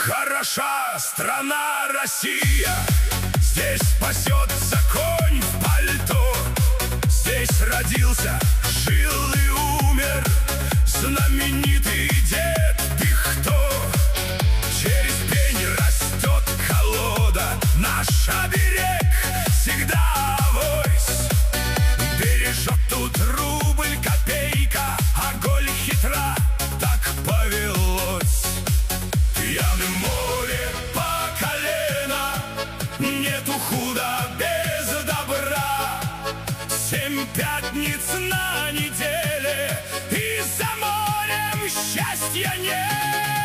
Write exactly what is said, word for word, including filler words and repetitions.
хороша страна Россия. Здесь пасется конь в пальто. Здесь родился, жил и умер знаменитый дед Пихто. Через пень растет колода, наш оберег всегда авось. Бережет тут рубль, копейка, а голь хитра, так повелось. Явно море по колено, нету худа без добра. Семь пятниц на неделе, и за морем счастья нет.